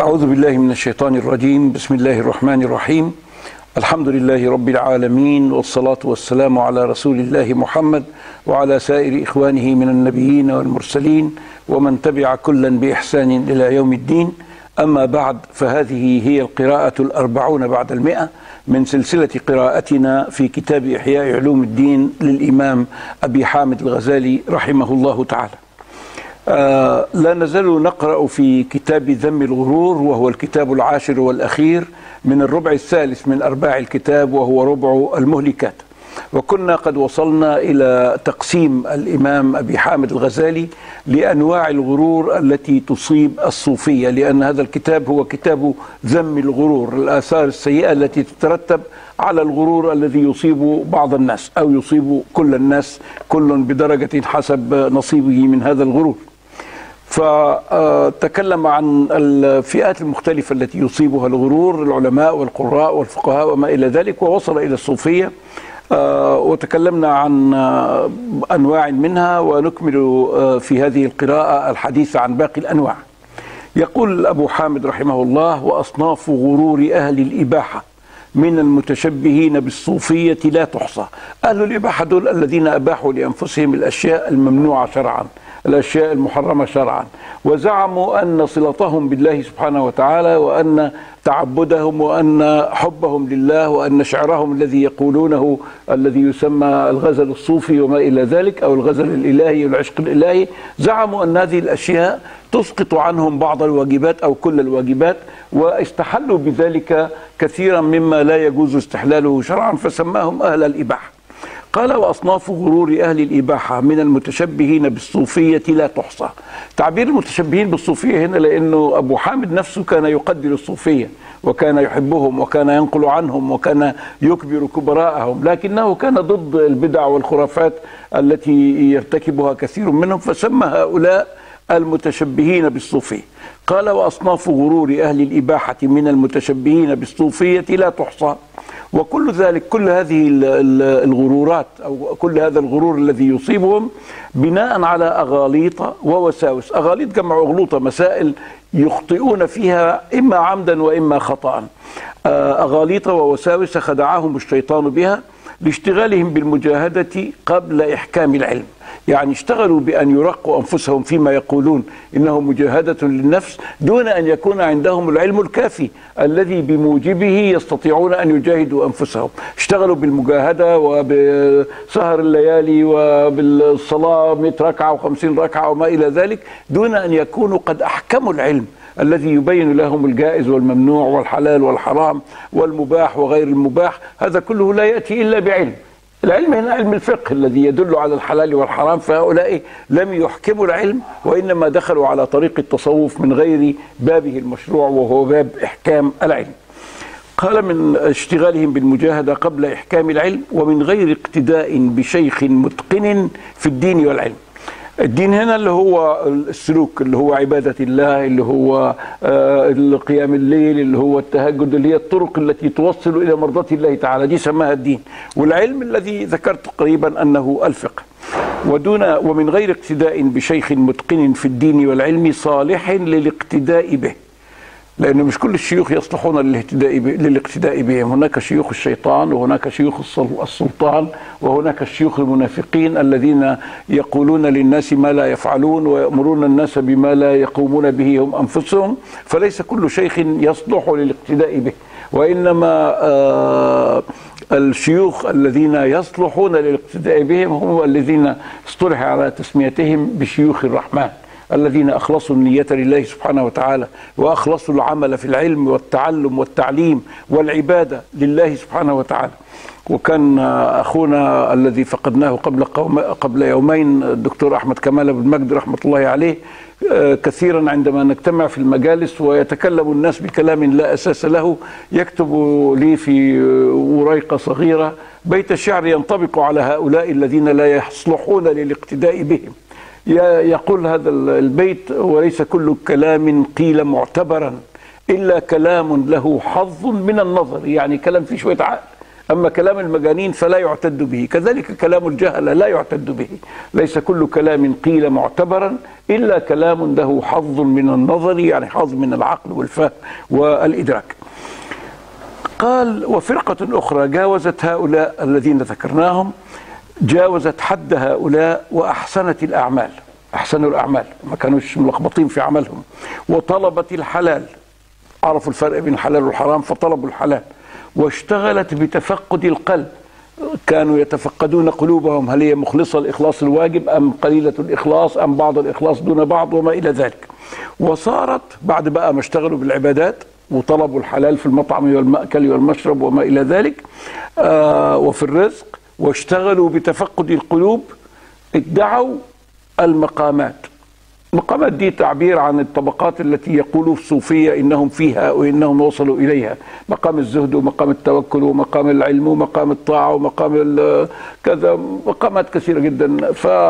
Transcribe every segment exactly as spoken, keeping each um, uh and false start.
أعوذ بالله من الشيطان الرجيم. بسم الله الرحمن الرحيم. الحمد لله رب العالمين، والصلاة والسلام على رسول الله محمد وعلى سائر إخوانه من النبيين والمرسلين ومن تبع كلا بإحسان إلى يوم الدين. أما بعد، فهذه هي القراءة الأربعون بعد المئة من سلسلة قراءتنا في كتاب إحياء علوم الدين للإمام أبي حامد الغزالي رحمه الله تعالى. آه لا نزال نقرأ في كتاب ذم الغرور، وهو الكتاب العاشر والأخير من الربع الثالث من أرباع الكتاب، وهو ربع المهلكات. وكنا قد وصلنا إلى تقسيم الإمام أبي حامد الغزالي لأنواع الغرور التي تصيب الصوفية، لأن هذا الكتاب هو كتاب ذم الغرور، الآثار السيئة التي تترتب على الغرور الذي يصيب بعض الناس أو يصيب كل الناس، كل بدرجة حسب نصيبه من هذا الغرور. فتكلم عن الفئات المختلفة التي يصيبها الغرور، العلماء والقراء والفقهاء وما إلى ذلك، ووصل إلى الصوفية. وتكلمنا عن أنواع منها، ونكمل في هذه القراءة الحديث عن باقي الأنواع. يقول أبو حامد رحمه الله: وأصناف غرور أهل الإباحة من المتشبهين بالصوفية لا تحصى. أهل الإباحة دول الذين أباحوا لأنفسهم الأشياء الممنوعة شرعا، الأشياء المحرمة شرعا، وزعموا أن صلتهم بالله سبحانه وتعالى، وأن تعبدهم، وأن حبهم لله، وأن شعرهم الذي يقولونه الذي يسمى الغزل الصوفي وما إلى ذلك، أو الغزل الإلهي والعشق الإلهي، زعموا أن هذه الأشياء تسقط عنهم بعض الواجبات أو كل الواجبات، واستحلوا بذلك كثيرا مما لا يجوز استحلاله شرعا، فسماهم أهل الإباحة. قال: وأصناف غرور أهل الإباحة من المتشبهين بالصوفية لا تحصى. تعبير المتشبهين بالصوفية هنا لأنه أبو حامد نفسه كان يقدر الصوفية، وكان يحبهم، وكان ينقل عنهم، وكان يكبر كبراءهم، لكنه كان ضد البدع والخرافات التي يرتكبها كثير منهم، فسمى هؤلاء المتشبهين بالصوفية. قال: وأصناف غرور أهل الإباحة من المتشبهين بالصوفية لا تحصى. وكل ذلك، كل هذه الغرورات أو كل هذا الغرور الذي يصيبهم بناء على أغاليط ووساوس. أغاليط جمع أغلوطة، مسائل يخطئون فيها إما عمدا وإما خطأ. أغاليط ووساوس خدعهم الشيطان بها لاشتغالهم بالمجاهدة قبل إحكام العلم. يعني اشتغلوا بأن يرقوا أنفسهم فيما يقولون إنه مجاهدة للنفس، دون أن يكون عندهم العلم الكافي الذي بموجبه يستطيعون أن يجاهدوا أنفسهم. اشتغلوا بالمجاهدة وبسهر الليالي وبالصلاة مئة ركعة وخمسين ركعة وما إلى ذلك، دون أن يكونوا قد أحكموا العلم الذي يبين لهم الجائز والممنوع والحلال والحرام والمباح وغير المباح. هذا كله لا يأتي إلا بعلم. العلم هنا علم الفقه الذي يدل على الحلال والحرام، فهؤلاء لم يحكموا العلم، وإنما دخلوا على طريق التصوف من غير بابه المشروع، وهو باب إحكام العلم. قال: من اشتغالهم بالمجاهدة قبل إحكام العلم، ومن غير اقتداء بشيخ متقن في الدين والعلم. الدين هنا اللي هو السلوك، اللي هو عبادة الله، اللي هو قيام الليل، اللي هو التهجد، اللي هي الطرق التي توصل إلى مرضاة الله تعالى، دي سماها الدين. والعلم الذي ذكرت قريبا أنه الفقه. ودون ومن غير اقتداء بشيخ متقن في الدين والعلم صالح للاقتداء به، لأن مش كل الشيوخ يصلحون للاهتداء للاقتداء بهم. هناك شيوخ الشيطان، وهناك شيوخ السلطان، وهناك الشيوخ المنافقين الذين يقولون للناس ما لا يفعلون، ويأمرون الناس بما لا يقومون به هم أنفسهم. فليس كل شيخ يصلح للاقتداء به، وإنما آه الشيوخ الذين يصلحون للاقتداء بهم هم الذين اصطلح على تسميتهم بشيوخ الرحمن، الذين أخلصوا النية لله سبحانه وتعالى، وأخلصوا العمل في العلم والتعلم والتعليم والعبادة لله سبحانه وتعالى. وكان أخونا الذي فقدناه قبل قبل يومين الدكتور أحمد كمال أبو المجد رحمة الله عليه، كثيرا عندما نجتمع في المجالس ويتكلم الناس بكلام لا أساس له، يكتب لي في وريقة صغيرة بيت شعر ينطبق على هؤلاء الذين لا يصلحون للاقتداء بهم. يقول هذا البيت: وليس كل كلام قيل معتبرا إلا كلام له حظ من النظر. يعني كلام فيه شوية عقل، أما كلام المجانين فلا يعتد به، كذلك كلام الجهل لا يعتد به. ليس كل كلام قيل معتبرا إلا كلام له حظ من النظر، يعني حظ من العقل والفهم والإدراك. قال وفرقة أخرى جاوزت هؤلاء الذين ذكرناهم، جاوزت حد هؤلاء وأحسنت الأعمال، أحسنوا الأعمال، ما كانوش ملخبطين في عملهم، وطلبت الحلال، عرفوا الفرق بين الحلال والحرام فطلبوا الحلال، واشتغلت بتفقد القلب، كانوا يتفقدون قلوبهم هل هي مخلصة الإخلاص الواجب أم قليلة الإخلاص أم بعض الإخلاص دون بعض وما إلى ذلك. وصارت بعد بقى ما اشتغلوا بالعبادات وطلبوا الحلال في المطعم والمأكل والمشرب وما إلى ذلك آه وفي الرزق، واشتغلوا بتفقد القلوب، ادعوا المقامات. المقامات دي تعبير عن الطبقات التي يقول الصوفية إنهم فيها وإنهم وصلوا إليها، مقام الزهد ومقام التوكل ومقام العلم ومقام الطاعة ومقام كذا، مقامات كثيرة جدا.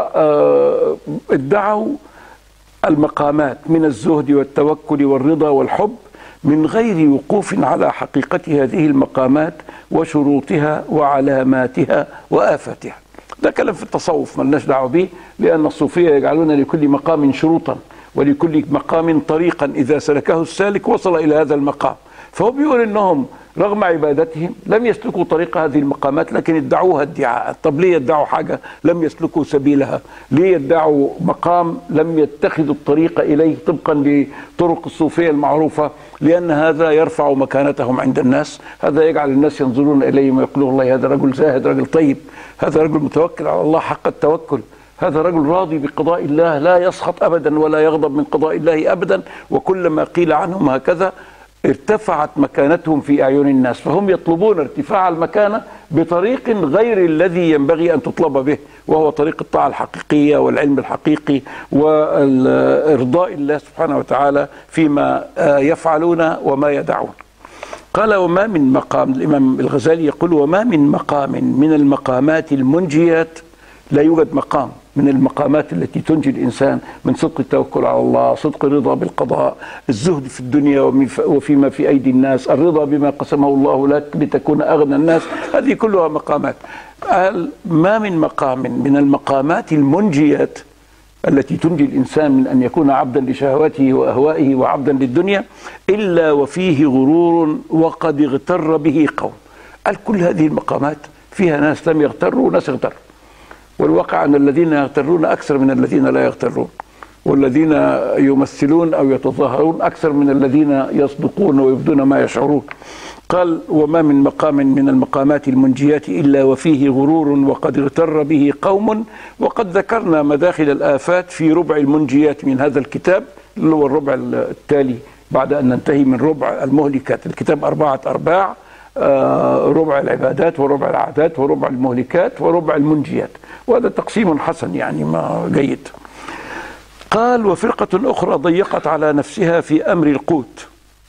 فادعوا المقامات من الزهد والتوكل والرضا والحب من غير وقوف على حقيقة هذه المقامات وشروطها وعلاماتها وآفاتها. ده كلام في التصوف ملناش دعوه به، لأن الصوفية يجعلون لكل مقام شروطا ولكل مقام طريقا إذا سلكه السالك وصل إلى هذا المقام. فهو بيقول إنهم رغم عبادتهم لم يسلكوا طريق هذه المقامات، لكن ادعوها ادعاء. طب ليه يدعوا حاجة لم يسلكوا سبيلها؟ ليه يدعوا مقام لم يتخذوا الطريق إليه طبقا لطرق الصوفية المعروفة؟ لأن هذا يرفع مكانتهم عند الناس، هذا يجعل الناس ينظرون إليهم ويقولون والله هذا رجل زاهد، رجل طيب، هذا رجل متوكل على الله حق التوكل، هذا رجل راضي بقضاء الله لا يسخط أبدا ولا يغضب من قضاء الله أبدا. وكلما قيل عنهم هكذا ارتفعت مكانتهم في أعين الناس، فهم يطلبون ارتفاع المكانة بطريق غير الذي ينبغي أن تطلب به، وهو طريق الطاعة الحقيقية والعلم الحقيقي وإرضاء الله سبحانه وتعالى فيما يفعلون وما يدعون. قال وما من مقام، الإمام الغزالي يقول وما من مقام من المقامات المنجيات، لا يوجد مقام من المقامات التي تنجي الإنسان من صدق التوكل على الله، صدق الرضا بالقضاء، الزهد في الدنيا وفيما في أيدي الناس، الرضا بما قسمه الله لك لتكون أغنى الناس، هذه كلها مقامات. قال ما من مقام من المقامات المنجيات التي تنجي الإنسان من أن يكون عبدا لشهواته وأهوائه وعبدا للدنيا إلا وفيه غرور وقد اغتر به قوم. قال كل هذه المقامات فيها ناس لم يغتروا وناس اغتروا، والواقع أن الذين يغترون أكثر من الذين لا يغترون، والذين يمثلون أو يتظاهرون أكثر من الذين يصدقون ويبدون ما يشعرون. قال وما من مقام من المقامات المنجيات إلا وفيه غرور وقد اغتر به قوم. وقد ذكرنا مداخل الآفات في ربع المنجيات من هذا الكتاب اللي هو الربع التالي بعد أن ننتهي من ربع المهلكات. الكتاب أربعة أرباع، ربع العبادات وربع العادات وربع المهلكات وربع المنجيات، وهذا تقسيم حسن يعني ما جيد. قال وفرقة أخرى ضيقت على نفسها في أمر القوت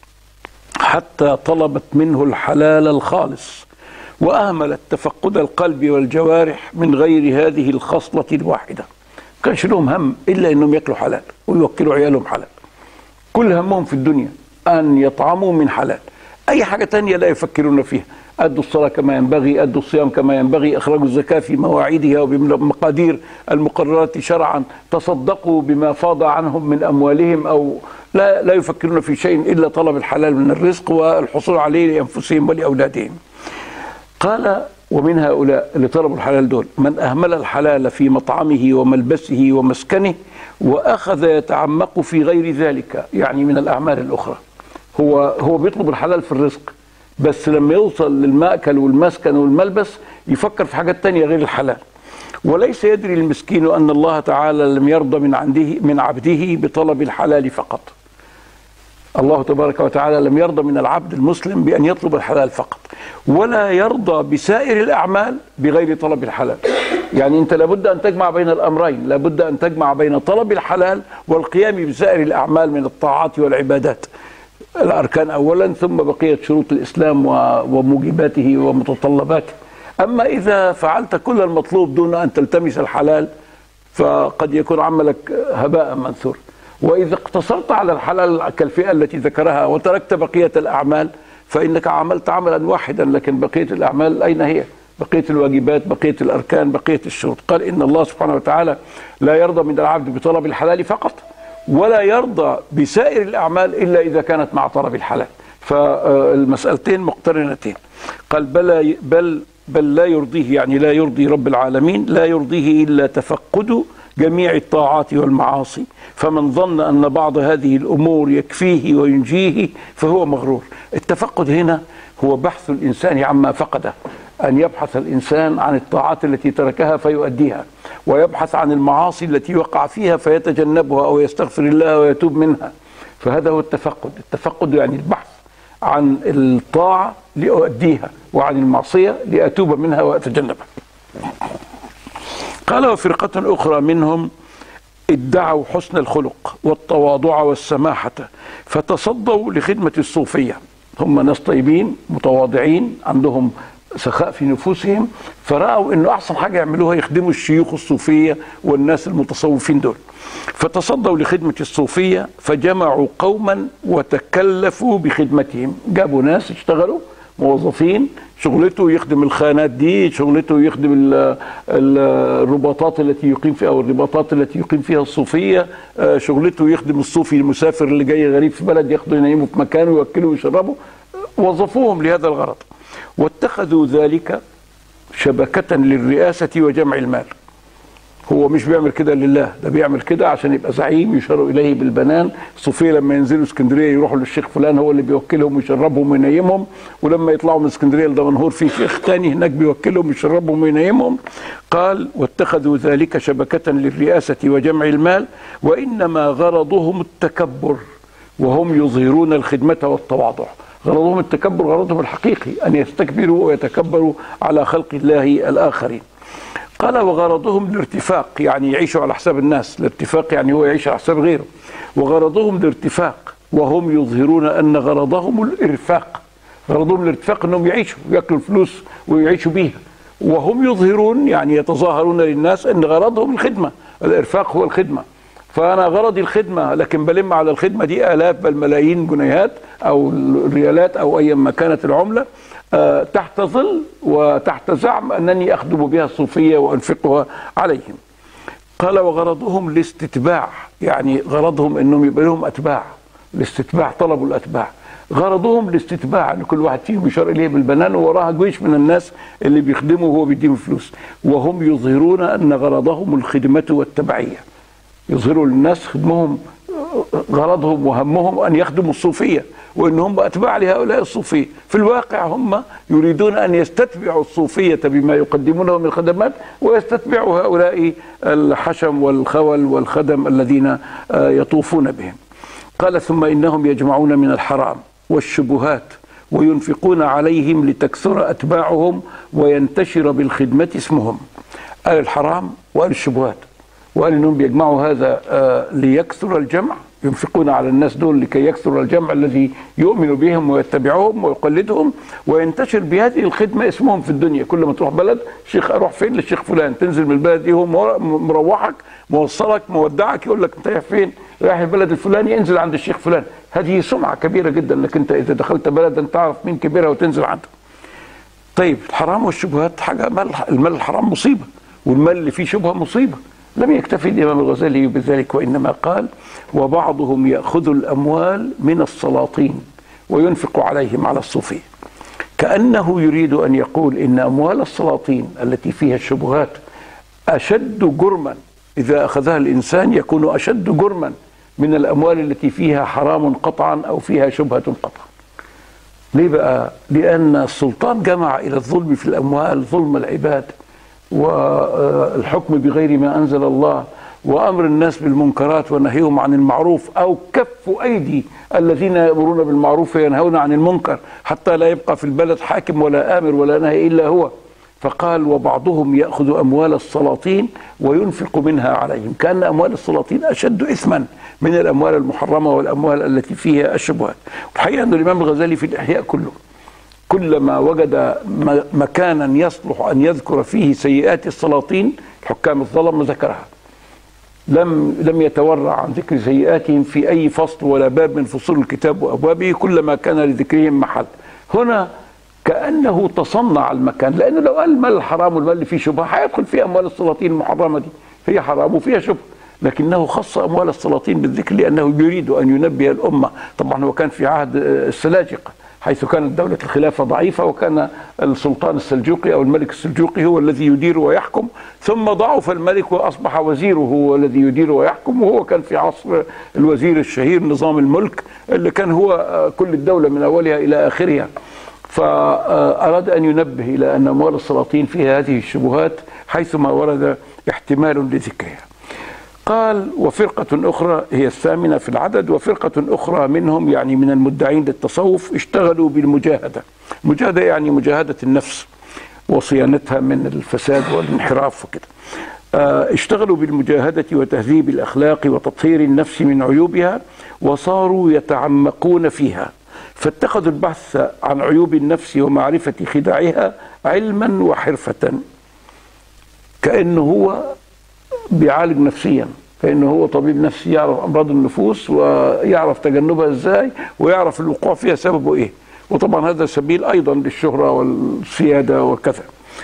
حتى طلبت منه الحلال الخالص، وأهملت تفقد القلب والجوارح من غير هذه الخصلة الواحدة. كانش لهم هم إلا أنهم يأكلوا حلال ويوكلوا عيالهم حلال، كل همهم في الدنيا أن يطعموا من حلال، أي حاجة تانية لا يفكرون فيها. أدوا الصلاة كما ينبغي، أدوا الصيام كما ينبغي، أخرجوا الزكاة في مواعيدها وبمقادير المقررات شرعا، تصدقوا بما فاض عنهم من أموالهم، أو لا, لا يفكرون في شيء إلا طلب الحلال من الرزق والحصول عليه لأنفسهم ولأولادهم. قال ومن هؤلاء اللي طلبوا الحلال دول من أهمل الحلال في مطعمه وملبسه ومسكنه وأخذ يتعمق في غير ذلك، يعني من الأعمال الأخرى. هو هو بيطلب الحلال في الرزق، بس لما يوصل للمأكل والمسكن والملبس يفكر في حاجات تانية غير الحلال. وليس يدري المسكين أن الله تعالى لم يرضى من عنده من عبده بطلب الحلال فقط. الله تبارك وتعالى لم يرضى من العبد المسلم بأن يطلب الحلال فقط، ولا يرضى بسائر الأعمال بغير طلب الحلال. يعني أنت لابد أن تجمع بين الأمرين، لابد أن تجمع بين طلب الحلال والقيام بسائر الأعمال من الطاعات والعبادات، الأركان أولا ثم بقية شروط الإسلام وموجباته ومتطلباته. أما إذا فعلت كل المطلوب دون أن تلتمس الحلال فقد يكون عملك هباء منثور. وإذا اقتصرت على الحلال كالفئة التي ذكرها وتركت بقية الأعمال فإنك عملت عملا واحدا، لكن بقية الأعمال أين هي؟ بقية الواجبات، بقية الأركان، بقية الشروط. قال إن الله سبحانه وتعالى لا يرضى من العبد بطلب الحلال فقط، ولا يرضى بسائر الأعمال إلا إذا كانت مع طلب الحلال. فالمسألتين مقترنتين. قال بل, بل, بل لا يرضيه، يعني لا يرضي رب العالمين، لا يرضيه إلا تفقد جميع الطاعات والمعاصي، فمن ظن أن بعض هذه الأمور يكفيه وينجيه فهو مغرور. التفقد هنا هو بحث الإنسان عما فقده، أن يبحث الإنسان عن الطاعات التي تركها فيؤديها، ويبحث عن المعاصي التي وقع فيها فيتجنبها أو يستغفر الله ويتوب منها. فهذا هو التفقد. التفقد يعني البحث عن الطاعة لأؤديها، وعن المعصية لأتوب منها وأتجنبها. قال وفرقة أخرى منهم ادعوا حسن الخلق والتواضع والسماحة فتصدوا لخدمة الصوفية. هم ناس طيبين متواضعين عندهم سخاء في نفوسهم، فرأوا انه احسن حاجة يعملوها يخدموا الشيوخ الصوفية والناس المتصوفين دول. فتصدوا لخدمة الصوفية فجمعوا قوما وتكلفوا بخدمتهم. جابوا ناس اشتغلوا موظفين، شغلته يخدم الخانات دي، شغلته يخدم الرباطات التي يقيم فيها او الرباطات التي يقيم فيها الصوفية، شغلته يخدم الصوفي المسافر اللي جاي غريب في بلد، ياخده ينيمه في مكانه ويوكله ويشربه. وظفوهم لهذا الغرض، واتخذوا ذلك شبكة للرئاسة وجمع المال. هو مش بيعمل كده لله، ده بيعمل كده عشان يبقى زعيم يشار إليه بالبنان. الصوفية لما ينزلوا اسكندرية يروحوا للشيخ فلان، هو اللي بيوكلهم ويشربهم وينيمهم، ولما يطلعوا من اسكندرية لدمنهور في شيخ تاني هناك بيوكلهم ويشربهم وينيمهم. قال واتخذوا ذلك شبكة للرئاسة وجمع المال، وإنما غرضهم التكبر وهم يظهرون الخدمة والتواضع. غرضهم التكبر، غرضهم الحقيقي أن يستكبروا ويتكبروا على خلق الله الآخرين. قال وغرضهم الارتفاق، يعني يعيشوا على حساب الناس. الارتفاق يعني هو يعيش على حساب غيره. وغرضهم الارتفاق وهم يظهرون أن غرضهم الإرفاق. غرضهم الارتفاق أنهم يعيشوا ويأكلوا الفلوس ويعيشوا بيها، وهم يظهرون يعني يتظاهرون للناس أن غرضهم الخدمة. الإرفاق هو الخدمة. فأنا غرضي الخدمة، لكن بلم على الخدمة دي آلاف بل ملايين جنيهات أو ريالات أو أي ما كانت العملة، أه تحت ظل وتحت زعم أنني أخدم بها الصوفية وأنفقها عليهم. قال وغرضهم الاستتباع، يعني غرضهم أنهم يبقى لهم أتباع. الاستتباع طلبوا الأتباع. غرضهم الاستتباع أن كل واحد فيهم يشار إليه بالبنان ووراها جيش من الناس اللي بيخدموا وهو بيديهم فلوس. وهم يظهرون أن غرضهم الخدمة والتبعية. يظهروا للناس خدمهم، غرضهم وهمهم أن يخدموا الصوفية وأنهم أتباع لهؤلاء الصوفية. في الواقع هم يريدون أن يستتبعوا الصوفية بما يقدمونه من الخدمات، ويستتبعوا هؤلاء الحشم والخول والخدم الذين يطوفون بهم. قال ثم إنهم يجمعون من الحرام والشبهات وينفقون عليهم لتكثر أتباعهم وينتشر بالخدمة اسمهم. قال الحرام وقال الشبهات، وقال انهم بيجمعوا هذا آه ليكثر الجمع، ينفقون على الناس دول لكي يكثر الجمع الذي يؤمن بهم ويتبعهم ويقلدهم، وينتشر بهذه الخدمة اسمهم في الدنيا. كل ما تروح بلد، شيخ اروح فين؟ للشيخ فلان. تنزل من البلد دي هو مروحك موصلك مودعك، يقول لك انت رايح فين؟ رايح البلد الفلاني، انزل عند الشيخ فلان. هذه سمعة كبيرة جدا انك انت اذا دخلت بلدا تعرف مين كبيرها وتنزل عنده. طيب الحرام والشبهات حاجة، المال الحرام مصيبة، والمال اللي فيه شبهة مصيبة. لم يكتفي الإمام الغزالي بذلك، وإنما قال وبعضهم يأخذ الأموال من السلاطين وينفق عليهم على الصوفية، كأنه يريد أن يقول إن أموال السلاطين التي فيها الشبهات أشد جرما، إذا أخذها الإنسان يكون أشد جرما من الأموال التي فيها حرام قطعا أو فيها شبهة قطعا. ليه بقى؟ لأن السلطان جمع إلى الظلم في الأموال ظلم العباد، والحكم بغير ما أنزل الله، وأمر الناس بالمنكرات ونهيهم عن المعروف، أو كف أيدي الذين يأمرون بالمعروف وينهون عن المنكر، حتى لا يبقى في البلد حاكم ولا آمر ولا نهي إلا هو. فقال وبعضهم يأخذ أموال السلاطين وينفق منها عليهم، كأن أموال السلاطين أشد إثما من الأموال المحرمة والأموال التي فيها الشبهات. والحقيقة أن الإمام الغزالي في الإحياء كله كلما وجد مكانا يصلح أن يذكر فيه سيئات السلاطين الحكام الظلم ذكرها. لم لم يتورع عن ذكر سيئاتهم في أي فصل ولا باب من فصول الكتاب وأبوابه، كلما كان لذكرهم محل. هنا كأنه تصنع المكان، لأنه لو قال المال الحرام والمال اللي فيه شبهة هيدخل فيه أموال السلاطين المحرمة دي، هي حرام وفيها شبهة، لكنه خص أموال السلاطين بالذكر لأنه يريد أن ينبه الأمة. طبعا هو كان في عهد السلاجقة حيث كانت دولة الخلافة ضعيفة، وكان السلطان السلجوقي أو الملك السلجوقي هو الذي يدير ويحكم، ثم ضعف الملك وأصبح وزيره هو الذي يدير ويحكم، وهو كان في عصر الوزير الشهير نظام الملك اللي كان هو كل الدولة من أولها إلى آخرها. فأراد أن ينبه إلى أن أموال السلاطين فيها هذه الشبهات حيثما ورد احتمال لذكرها. قال: وفرقة أخرى، هي الثامنة في العدد، وفرقة أخرى منهم يعني من المدعين للتصوف اشتغلوا بالمجاهدة. المجاهدة يعني مجاهدة النفس وصيانتها من الفساد والانحراف وكده. اشتغلوا بالمجاهدة وتهذيب الأخلاق وتطهير النفس من عيوبها، وصاروا يتعمقون فيها، فاتخذوا البحث عن عيوب النفس ومعرفة خداعها علما وحرفة، كأنه هو بيعالج نفسيا، كأنه هو طبيب نفسي يعرف أمراض النفوس ويعرف تجنبها ازاي ويعرف الوقوع فيها سببه ايه. وطبعا هذا سبيل أيضا للشهرة والسيادة وكذا.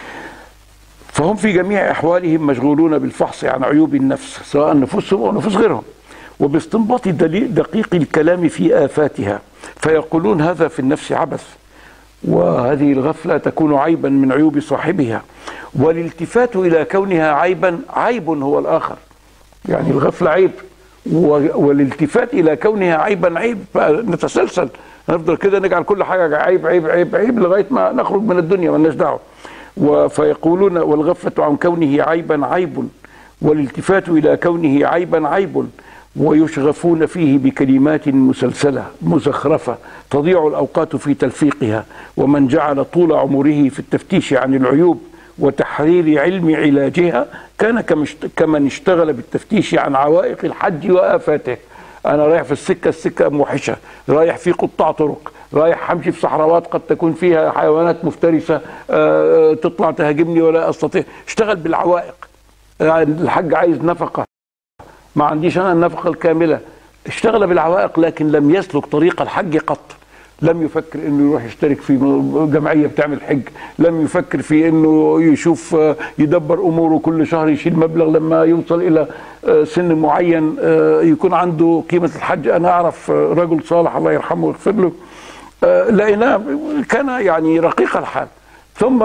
فهم في جميع أحوالهم مشغولون بالفحص عن عيوب النفس سواء نفوسهم أو نفوس غيرهم، وباستنباط دقيق الكلام في آفاتها، فيقولون هذا في النفس عبث، وهذه الغفلة تكون عيبا من عيوب صاحبها، والالتفات إلى كونها عيبا عيب هو الآخر. يعني الغفلة عيب، والالتفات إلى كونها عيبا عيب، نتسلسل نفضل كده نجعل كل حاجة عيب عيب عيب عيب لغاية ما نخرج من الدنيا مالناش دعوة. فيقولون والغفلة عن كونه عيبا عيب، والالتفات إلى كونه عيبا عيب، ويشغفون فيه بكلمات مسلسلة مزخرفة تضيع الأوقات في تلفيقها. ومن جعل طول عمره في التفتيش عن العيوب وتحرير علم علاجها كان كمن اشتغل بالتفتيش عن عوائق الحج وآفاته. أنا رايح في السكة، السكة موحشة، رايح في قطاع طرق، رايح همشي في صحراوات قد تكون فيها حيوانات مفترسة تطلع تهاجمني ولا أستطيع. اشتغل بالعوائق. الحج عايز نفقة، ما عنديش أنا النفقة الكاملة. اشتغل بالعوائق لكن لم يسلك طريق الحج قط. لم يفكر انه يروح يشترك في جمعية بتعمل حج، لم يفكر في انه يشوف يدبر اموره كل شهر يشيل مبلغ لما يوصل الى سن معين يكون عنده قيمة الحج. انا اعرف رجل صالح الله يرحمه ويغفر له، لقيناه كان يعني رقيق الحال، ثم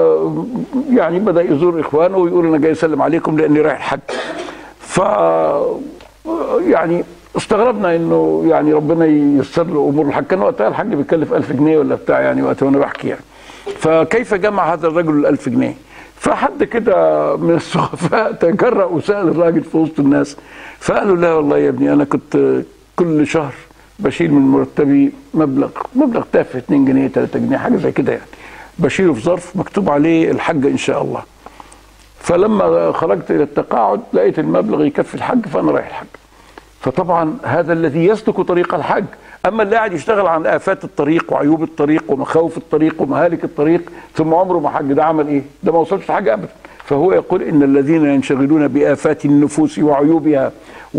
يعني بدأ يزور اخوانه ويقول انا جاي اسلم عليكم لاني رايح الحج. ف يعني استغربنا انه يعني ربنا ييسر له امور الحج. كان وقتها الحج بيكلف ألف جنيه ولا بتاع يعني وقتها وانا بحكي يعني. فكيف جمع هذا الرجل الألف جنيه؟ فحد كده من السخفاء تجرأ وسأل الراجل في وسط الناس، فقالوا لا والله يا ابني انا كنت كل شهر بشيل من مرتبي مبلغ مبلغ تافه اتنين جنيه تلاتة جنيه حاجه زي كده يعني، بشيله في ظرف مكتوب عليه الحج ان شاء الله. فلما خرجت الى التقاعد لقيت المبلغ يكفي الحج فانا رايح الحج. فطبعا هذا الذي يسلك طريق الحج. اما اللي قاعد يشتغل عن آفات الطريق وعيوب الطريق ومخاوف الطريق ومهالك الطريق ثم عمره ما حج، ده عمل ايه؟ ده ما وصلش لحاجه ابدا. فهو يقول ان الذين ينشغلون بآفات النفوس وعيوبها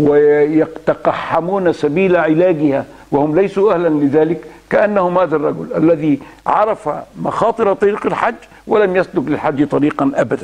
ويتقحمون سبيل علاجها وهم ليسوا اهلا لذلك كأنهم هذا الرجل الذي عرف مخاطر طريق الحج ولم يسلك للحج طريقا ابدا.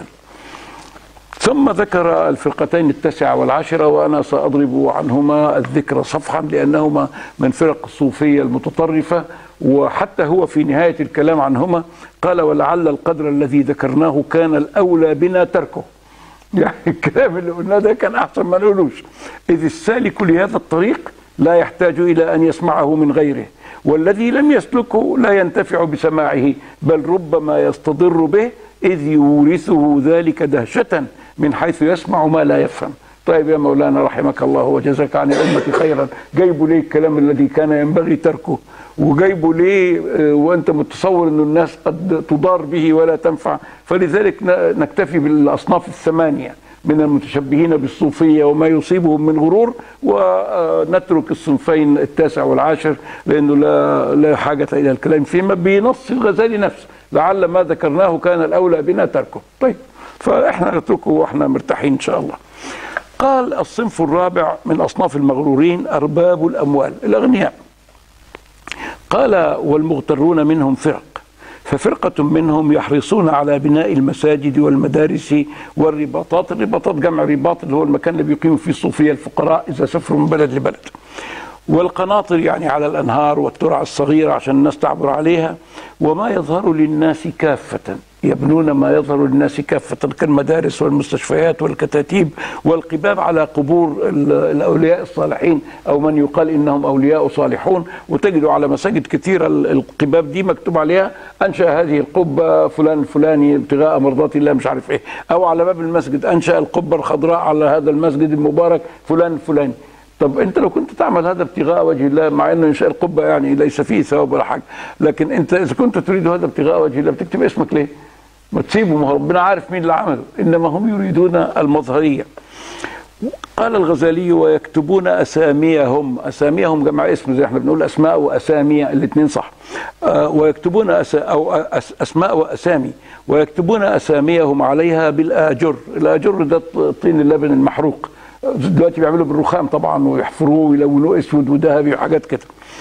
ثم ذكر الفرقتين التاسعة والعاشرة، وأنا سأضرب عنهما الذكر صفحا لأنهما من فرق الصوفية المتطرفة، وحتى هو في نهاية الكلام عنهما قال ولعل القدر الذي ذكرناه كان الأولى بنا تركه. يعني الكلام اللي قلناه ده كان أحسن ما نقولوش، إذ السالك لهذا الطريق لا يحتاج إلى أن يسمعه من غيره، والذي لم يسلكه لا ينتفع بسماعه، بل ربما يستضر به إذ يورثه ذلك دهشة من حيث يسمع ما لا يفهم. طيب يا مولانا رحمك الله وجزاك عن الأمة خيرا، جايبوا ليه الكلام الذي كان ينبغي تركه؟ وجايبوا ليه وأنت متصور أن الناس قد تضار به ولا تنفع؟ فلذلك نكتفي بالأصناف الثمانية من المتشبهين بالصوفية وما يصيبهم من غرور، ونترك الصنفين التاسع والعاشر لأنه لا لا حاجة إلى الكلام فيما بنص الغزالي نفسه، لعل ما ذكرناه كان الأولى بنا تركه. طيب فإحنا نتركه وإحنا مرتاحين إن شاء الله. قال الصنف الرابع من أصناف المغرورين أرباب الأموال، الأغنياء. قال والمغترون منهم فرق، ففرقة منهم يحرصون على بناء المساجد والمدارس والرباطات. الرباطات جمع رباط اللي هو المكان اللي بيقيموا فيه الصوفية الفقراء إذا سافروا من بلد لبلد. والقناطر يعني على الأنهار والترع الصغيرة عشان الناس تعبر عليها. وما يظهر للناس كافة، يبنون ما يظهر للناس كافة كالمدارس والمستشفيات والكتاتيب والقباب على قبور الأولياء الصالحين أو من يقال إنهم أولياء صالحون. وتجدوا على مساجد كثيرة القباب دي مكتوب عليها أنشأ هذه القبة فلان الفلاني ابتغاء مرضات الله مش عارف إيه، أو على باب المسجد أنشأ القبة الخضراء على هذا المسجد المبارك فلان الفلاني. طب انت لو كنت تعمل هذا ابتغاء وجه الله، مع انه انشاء القبه يعني ليس فيه ثواب ولا حاجه، لكن انت اذا كنت تريد هذا ابتغاء وجه الله بتكتب اسمك ليه؟ ما تسيبه، ما ربنا عارف مين اللي عمله، انما هم يريدون المظهريه. قال الغزالي ويكتبون اساميهم، اساميهم جمع اسم زي احنا بنقول اسماء واسامي الاثنين صح. آه ويكتبون أسا او أس اسماء واسامي، ويكتبون اساميهم عليها بالاجر، الاجر ده طين اللبن المحروق، دلوقتي بيعملوا بالرخام طبعا ويحفروه ويلونوه اسود وذهبي وحاجات كده،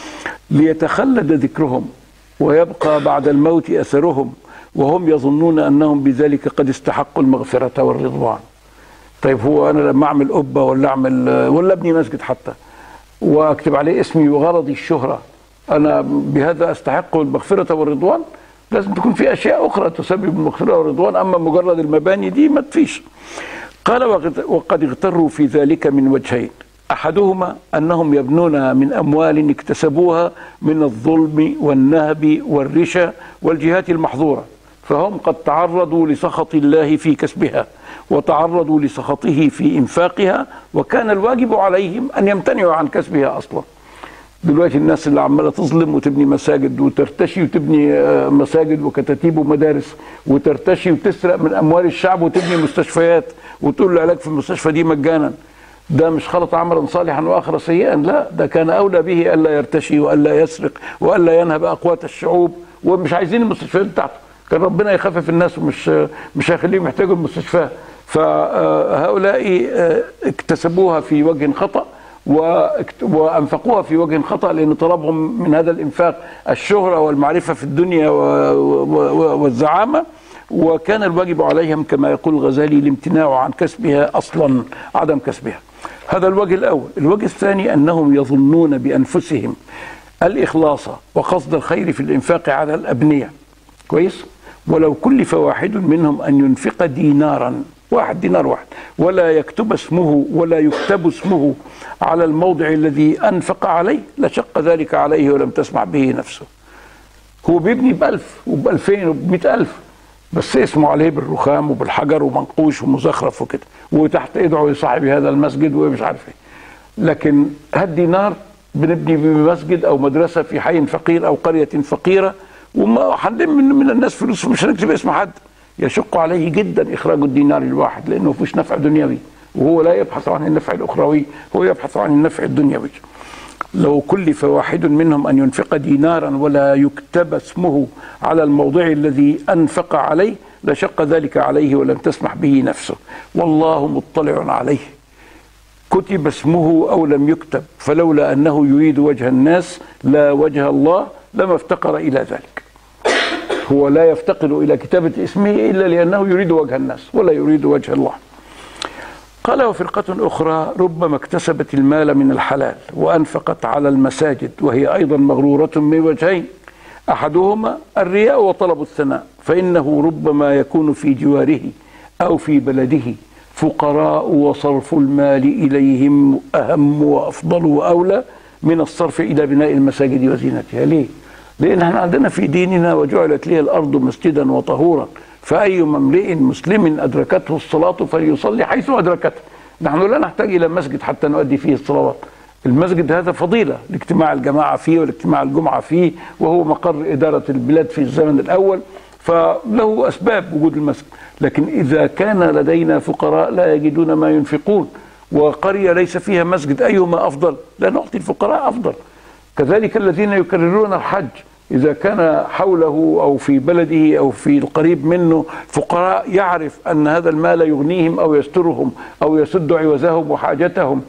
ليتخلد ذكرهم ويبقى بعد الموت اثرهم، وهم يظنون انهم بذلك قد استحقوا المغفره والرضوان. طيب هو انا لما اعمل قبه ولا اعمل ولا ابني مسجد حتى واكتب عليه اسمي وغرضي الشهره، انا بهذا استحق المغفره والرضوان؟ لازم تكون في اشياء اخرى تسبب المغفره والرضوان، اما مجرد المباني دي ما تفيش. قال وقد اغتروا في ذلك من وجهين، أحدهما أنهم يبنون من أموال اكتسبوها من الظلم والنهب والرشا والجهات المحظورة، فهم قد تعرضوا لسخط الله في كسبها وتعرضوا لسخطه في إنفاقها، وكان الواجب عليهم أن يمتنعوا عن كسبها أصلا. دلوقتي الناس اللي عماله تظلم وتبني مساجد وترتشي وتبني مساجد وكتاتيب ومدارس وترتشي وتسرق من اموال الشعب وتبني مستشفيات وتقول العلاج في المستشفى دي مجانا، ده مش خلط عملا صالحا واخر سيئا، لا ده كان اولى به الا يرتشي والا يسرق والا ينهب اقوات الشعوب، ومش عايزين المستشفيات بتاعته، كان ربنا يخفف الناس ومش مش هيخليهم يحتاجوا المستشفى. فهؤلاء اكتسبوها في وجه خطأ وأنفقوها في وجه خطأ، لأن طلبهم من هذا الإنفاق الشهرة والمعرفة في الدنيا والزعامة، وكان الواجب عليهم كما يقول الغزالي الامتناع عن كسبها أصلا، عدم كسبها. هذا الوجه الأول. الوجه الثاني أنهم يظنون بأنفسهم الإخلاص وقصد الخير في الإنفاق على الأبنية، كويس؟ ولو كلف واحد منهم أن ينفق دينارا، واحد دينار واحد، ولا يكتب اسمه ولا يكتب اسمه على الموضع الذي أنفق عليه لشق ذلك عليه ولم تسمع به نفسه. هو بيبني بألف وبألفين وبمئة ألف، بس اسمه عليه بالرخام وبالحجر ومنقوش ومزخرف وكده، وتحت ادعوا لصاحب هذا المسجد ومش عارف ايه. لكن هالدينار بنبني بمسجد أو مدرسة في حي فقير أو قرية فقيرة، وما هنلم من, من الناس فلوس، مش هنكتب اسم حد. يشق عليه جدا إخراج الدينار الواحد، لأنه فيش نفع دنيوي، وهو لا يبحث عن النفع الأخروي، هو يبحث عن النفع الدنيوي. لو كلف واحد منهم أن ينفق دينارا ولا يكتب اسمه على الموضع الذي أنفق عليه لشق ذلك عليه ولم تسمح به نفسه، والله مطلع عليه. كتب اسمه أو لم يكتب، فلولا أنه يريد وجه الناس لا وجه الله لما افتقر إلى ذلك. هو لا يفتقر إلى كتابة اسمه إلا لأنه يريد وجه الناس ولا يريد وجه الله. قال وفرقة أخرى ربما اكتسبت المال من الحلال وأنفقت على المساجد، وهي أيضا مغرورة من وجهين، أحدهما الرياء وطلب الثناء، فإنه ربما يكون في جواره أو في بلده فقراء وصرف المال إليهم أهم وأفضل وأولى من الصرف إلى بناء المساجد وزينتها. ليه؟ لأن احنا عندنا في ديننا وجعلت لي الأرض مسجدا وطهورا، فأي امرئ مسلم أدركته الصلاة فليصلي حيث أدركته. نحن لا نحتاج إلى مسجد حتى نؤدي فيه الصلوات، المسجد هذا فضيلة لاجتماع الجماعة فيه والاجتماع الجمعة فيه، وهو مقر إدارة البلاد في الزمن الأول، فله أسباب وجود المسجد. لكن إذا كان لدينا فقراء لا يجدون ما ينفقون وقرية ليس فيها مسجد، أيهما أفضل؟ لا نعطي الفقراء أفضل. كذلك الذين يكررون الحج، إذا كان حوله أو في بلده أو في القريب منه فقراء يعرف أن هذا المال يغنيهم أو يسترهم أو يسد عوزهم وحاجتهم،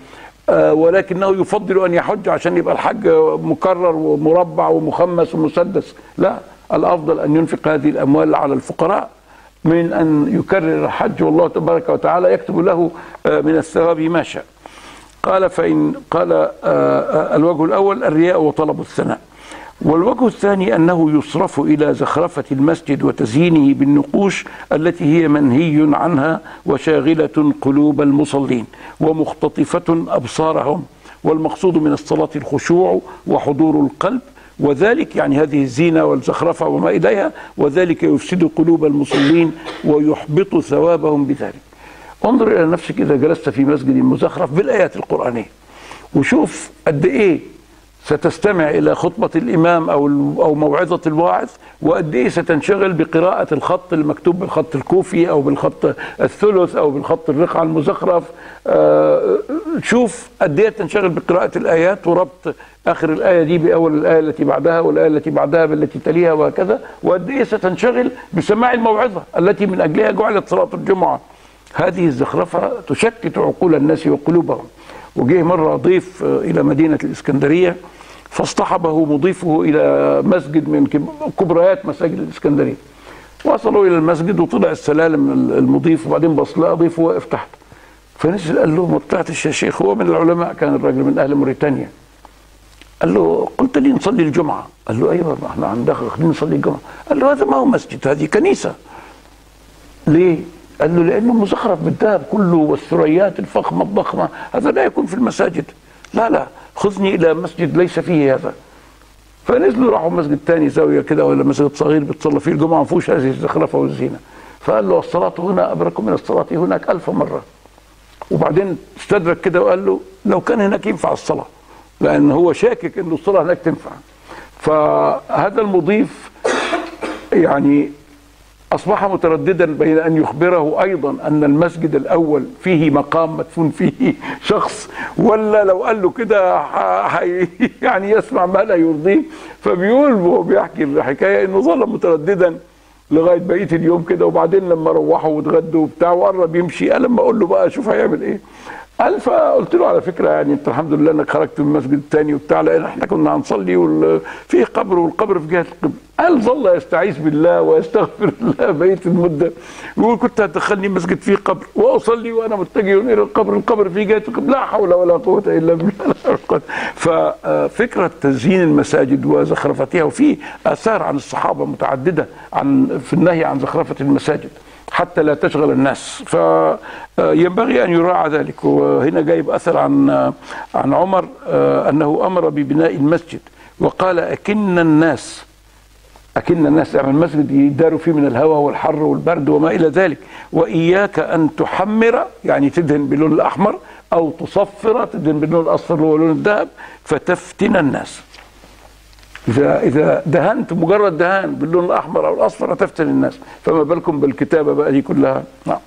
آه ولكنه يفضل أن يحج عشان يبقى الحج مكرر ومربع ومخمس ومسدس. لا، الأفضل أن ينفق هذه الأموال على الفقراء من أن يكرر الحج، والله تبارك وتعالى يكتب له آه من الثواب ما شاء. قال فإن قال آه آه الوجه الأول الرياء وطلب الثناء، والوجه الثاني أنه يصرف إلى زخرفة المسجد وتزيينه بالنقوش التي هي منهي عنها وشاغلة قلوب المصلين ومختطفة أبصارهم، والمقصود من الصلاة الخشوع وحضور القلب، وذلك يعني هذه الزينة والزخرفة وما إليها، وذلك يفسد قلوب المصلين ويحبط ثوابهم بذلك. انظر إلى نفسك إذا جلست في مسجد مزخرف بالآيات القرآنية، وشوف قد إيه ستستمع إلى خطبة الإمام أو أو موعظة الواعظ، وقد إيه ستنشغل بقراءة الخط المكتوب بالخط الكوفي أو بالخط الثلث أو بالخط الرقعة المزخرف. آه شوف قد إيه تنشغل بقراءة الآيات وربط آخر الآية دي بأول الآية التي بعدها والآية التي بعدها بالتي تليها وهكذا، وقد إيه ستنشغل بسماع الموعظة التي من أجلها جعلت صلاة الجمعة. هذه الزخرفة تشتت عقول الناس وقلوبهم. وجه مرة ضيف إلى مدينة الإسكندرية فاصطحبه مضيفه إلى مسجد من كبريات مساجد الإسكندرية. وصلوا إلى المسجد وطلع السلالم المضيف، وبعدين بص لقى ضيفه واقف تحت، فنزل قال له ما طلعتش يا شيخ؟ هو من العلماء، كان الراجل من أهل موريتانيا. قال له قلت لي نصلي الجمعة. قال له أيوة ما احنا عندنا خلينا نصلي الجمعة. قال له هذا ما هو مسجد، هذه كنيسة. ليه؟ قال له لأنه مزخرف بالذهب كله والثريات الفخمة الضخمة، هذا لا يكون في المساجد. لا لا، خذني إلى مسجد ليس فيه هذا. فنزلوا راحوا مسجد تاني زاوية كده ولا مسجد صغير بتصلى فيه الجمعة ما فيهوش هذه الزخرفة والزينة. فقال له الصلاة هنا أبرك من الصلاة هناك ألف مرة. وبعدين استدرك كده وقال له لو كان هناك ينفع الصلاة، لأن هو شاكك إنه الصلاة هناك تنفع. فهذا المضيف يعني أصبح مترددا بين أن يخبره أيضا أن المسجد الأول فيه مقام مدفون فيه شخص، ولا لو قال له كده يعني يسمع ما لا يرضيه. فبيقول وهو بيحكي الحكاية إنه ظل مترددا لغاية بقية اليوم كده، وبعدين لما روحوا واتغدوا وبتاع وقرب يمشي قال لما أقول له بقى شوف هيعمل إيه. قال فقلت له على فكرة يعني أنت الحمد لله إنك خرجت من المسجد الثاني وبتاع، لأن إحنا كنا هنصلي وفيه قبر والقبر في جهة القبلة. قال ظل يستعيذ بالله ويستغفر الله بقية المدة، يقول كنت هتدخلني مسجد فيه قبر وأصلي وأنا متجه إلى القبر، القبر في جهة القبلة، لا حول ولا قوة إلا بالله. ففكرة تزيين المساجد وزخرفتها، وفي آثار عن الصحابة متعددة عن في النهي عن زخرفة المساجد حتى لا تشغل الناس، فينبغي أن يراعى ذلك. وهنا جايب أثر عن عن عمر أنه أمر ببناء المسجد وقال أكن الناس أكن الناس يعمل مسجد يداروا فيه من الهواء والحر والبرد وما إلى ذلك، وإياك أن تحمر يعني تدهن باللون الأحمر، أو تصفر تدهن باللون الأصفر ولون الذهب فتفتن الناس. إذا إذا دهنت مجرد دهان باللون الأحمر أو الأصفر تفتن الناس، فما بالكم بالكتابة بقى دي كلها. نعم.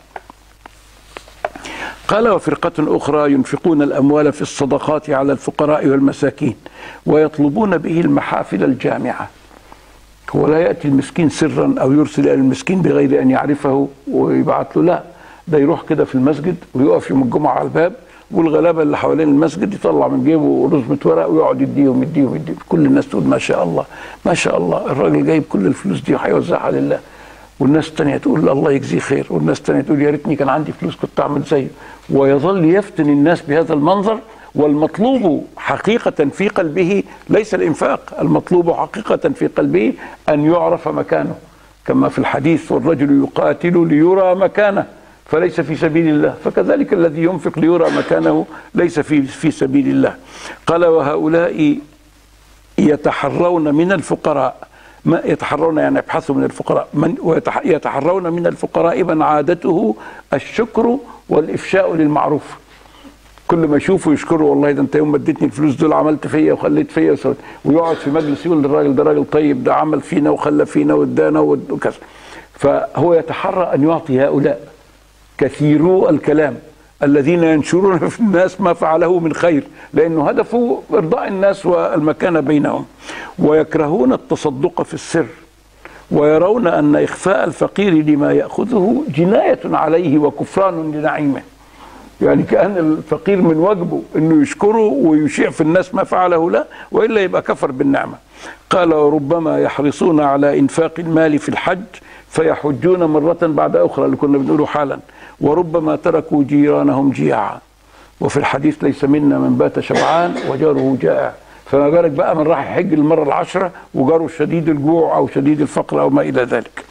قال وفرقة أخرى ينفقون الأموال في الصدقات على الفقراء والمساكين ويطلبون به المحافل الجامعة. هو لا يأتي المسكين سرا أو يرسل إلى المسكين بغير أن يعرفه ويبعث له، لا، ده يروح كده في المسجد ويقف يوم الجمعة على الباب، والغلابة اللي حوالين المسجد يطلع من جيبه رزمة ورق ويقعد يديهم يديهم يديهم. كل الناس تقول ما شاء الله ما شاء الله، الراجل جايب كل الفلوس دي وهيوزعها لله. والناس التانية تقول الله يجزيه خير، والناس التانية تقول يا ريتني كان عندي فلوس كنت أعمل زيه. ويظل يفتن الناس بهذا المنظر. والمطلوب حقيقة في قلبه ليس الإنفاق، المطلوب حقيقة في قلبه أن يعرف مكانه، كما في الحديث والرجل يقاتل ليرى مكانه فليس في سبيل الله، فكذلك الذي ينفق ليرى مكانه ليس في في سبيل الله. قال وهؤلاء يتحرون من الفقراء، ما يتحرون يعني يبحثوا من الفقراء، من ويتحرون من الفقراء من عادته الشكر والإفشاء للمعروف. كل ما يشوفوا يشكروا، والله ده انت يوم ما اديتني الفلوس دول عملت فيا وخليت فيا وسويت، ويقعد في مجلس يقول للراجل ده راجل طيب، ده عمل فينا وخلى فينا وادانا وكذا. فهو يتحرى ان يعطي هؤلاء كثيرو الكلام الذين ينشرون في الناس ما فعله من خير، لانه هدفه ارضاء الناس والمكانه بينهم. ويكرهون التصدق في السر، ويرون ان اخفاء الفقير لما ياخذه جنايه عليه وكفران لنعيمه. يعني كأن الفقير من واجبه انه يشكره ويشيع في الناس ما فعله له، والا يبقى كفر بالنعمه. قال وربما يحرصون على انفاق المال في الحج فيحجون مره بعد اخرى اللي كنا بنقوله حالا، وربما تركوا جيرانهم جياعا، وفي الحديث ليس منا من بات شبعان وجاره جائع، فما بالك بقى من راح يحج المره العشره وجاره شديد الجوع او شديد الفقر او ما الى ذلك.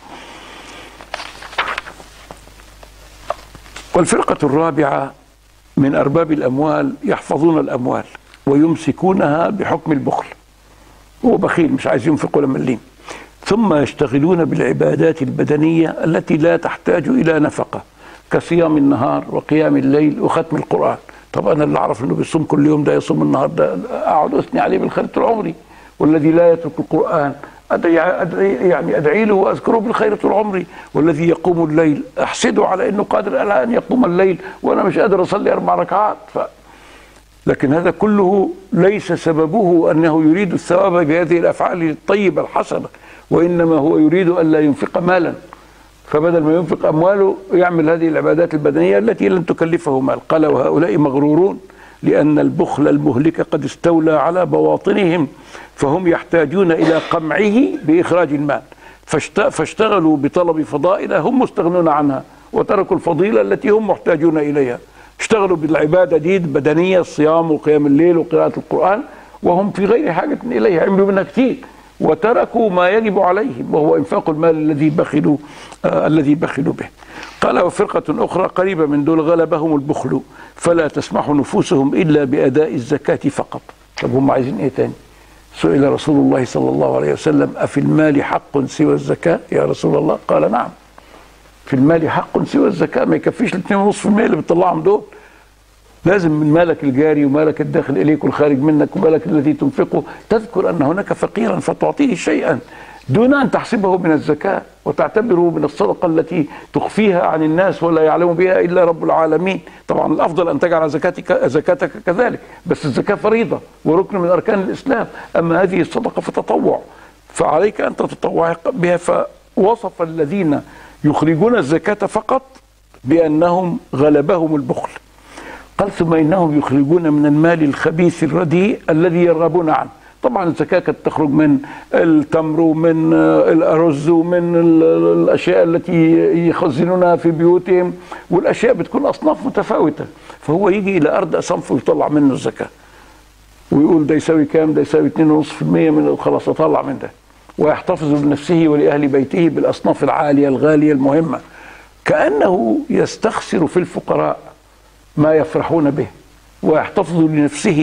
والفرقة الرابعة من أرباب الأموال يحفظون الأموال ويمسكونها بحكم البخل، هو بخيل مش عايز ينفق ولا مليم، ثم يشتغلون بالعبادات البدنية التي لا تحتاج إلى نفقة كصيام النهار وقيام الليل وختم القرآن. طب أنا اللي أعرف أنه بيصوم كل يوم ده يصوم النهار ده أقعد أثني عليه بالخير طول عمري، والذي لا يترك القرآن أدعي أدعي يعني أدعي له وأذكره بالخير طول عمري، والذي يقوم الليل أحسده على أنه قادر على أن يقوم الليل وأنا مش قادر أصلي أربع ركعات. ف... لكن هذا كله ليس سببه أنه يريد الثواب بهذه الأفعال الطيبة الحسنة، وإنما هو يريد أن لا ينفق مالا، فبدل ما ينفق أمواله يعمل هذه العبادات البدنية التي لن تكلفه مال. قال وهؤلاء مغرورون لأن البخل المهلك قد استولى على بواطنهم، فهم يحتاجون إلى قمعه بإخراج المال، فاشتغلوا بطلب فضائل هم مستغنون عنها وتركوا الفضيلة التي هم محتاجون إليها. اشتغلوا بالعبادة دي البدنية الصيام وقيام الليل وقراءة القرآن وهم في غير حاجة إليها، عملوا منها كثير وتركوا ما يجب عليهم وهو إنفاق المال الذي بخلوا آه الذي بخلوا به. قال وفرقة أخرى قريبة من دول غلبهم البخل فلا تسمح نفوسهم إلا بأداء الزكاة فقط. طب هم عايزين إيه تاني؟ سئل رسول الله صلى الله عليه وسلم أفي المال حق سوى الزكاة يا رسول الله؟ قال نعم، في المال حق سوى الزكاة، ما يكفيش ال اثنين ونص بالمية اللي بتطلعهم دول، لازم من مالك الجاري ومالك الداخل إليك والخارج منك ومالك الذي تنفقه تذكر أن هناك فقيرا فتعطيه شيئا دون أن تحسبه من الزكاة وتعتبره من الصدقة التي تخفيها عن الناس ولا يعلم بها إلا رب العالمين. طبعا الأفضل أن تجعل زكاتك, زكاتك كذلك، بس الزكاة فريضة وركن من أركان الإسلام، أما هذه الصدقة فتطوع فعليك أن تتطوع بها. فوصف الذين يخرجون الزكاة فقط بأنهم غلبهم البخل. قال ثم إنهم يخرجون من المال الخبيث الرديء الذي يرغبون عنه. طبعا الزكاة كانت تخرج من التمر ومن الأرز ومن الأشياء التي يخزنونها في بيوتهم، والأشياء بتكون أصناف متفاوتة، فهو يجي إلى أرض صنف ويطلع منه الزكاة ويقول ده يساوي كام؟ ده يساوي اثنين ونص بالمية من خلاص أطلع من ده، ويحتفظ بنفسه ولأهل بيته بالأصناف العالية الغالية المهمة، كأنه يستخسر في الفقراء ما يفرحون به ويحتفظ لنفسه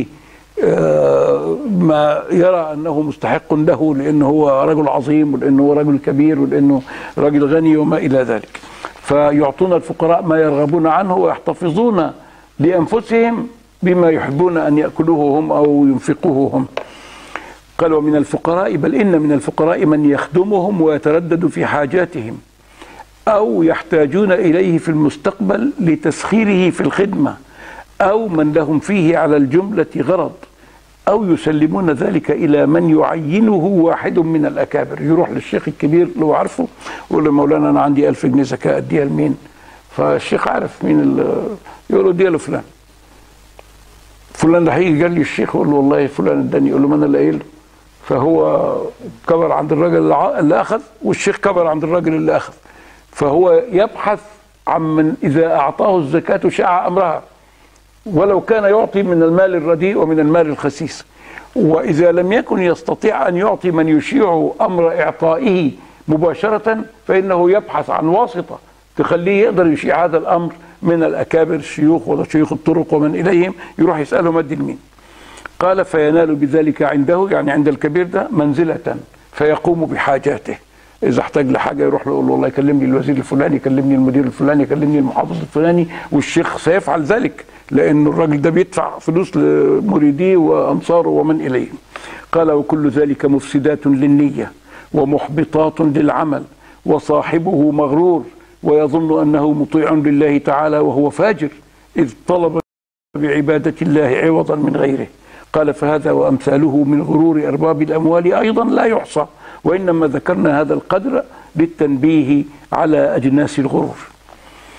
ما يرى أنه مستحق له لأنه هو رجل عظيم ولأنه هو رجل كبير ولأنه رجل غني وما إلى ذلك، فيعطون الفقراء ما يرغبون عنه ويحتفظون لأنفسهم بما يحبون أن يأكلوه هم أو ينفقوه هم. قال ومن الفقراء بل إن من الفقراء من يخدمهم ويتردد في حاجاتهم أو يحتاجون إليه في المستقبل لتسخيره في الخدمة، أو من لهم فيه على الجملة غرض، أو يسلمون ذلك إلى من يعينه واحد من الأكابر، يروح للشيخ الكبير اللي هو عارفه يقول له مولانا أنا عندي ألف جنيه زكاة أديها لمين؟ فالشيخ عارف مين، يقول له اديها لفلان. فلان ده هيجي قال لي الشيخ يقول له والله فلان اداني، يقول له ما أنا اللي قايل له، فهو كبر عند الراجل اللي أخذ والشيخ كبر عند الراجل اللي أخذ، فهو يبحث عن من إذا أعطاه الزكاة شاع أمرها ولو كان يعطي من المال الرديء ومن المال الخسيس، وإذا لم يكن يستطيع أن يعطي من يشيع أمر إعطائه مباشرة فإنه يبحث عن واسطة تخليه يقدر يشيع هذا الأمر من الأكابر الشيوخ وشيوخ الطرق ومن إليهم، يروح يسألهم أدي لمين. قال فينال بذلك عنده يعني عند الكبير ده منزلة فيقوم بحاجاته، إذا احتاج لحاجة يروح له يقول له والله يكلمني الوزير الفلاني، يكلمني المدير الفلاني، يكلمني المحافظ الفلاني، والشيخ سيفعل ذلك لأن الراجل ده بيدفع فلوس لمريديه وأنصاره ومن إليهم. قال وكل ذلك مفسدات للنية ومحبطات للعمل، وصاحبه مغرور ويظن أنه مطيع لله تعالى وهو فاجر إذ طلب بعبادة الله عوضا من غيره. قال فهذا وأمثاله من غرور أرباب الأموال أيضا لا يحصى، وإنما ذكرنا هذا القدر للتنبيه على أجناس الغرور.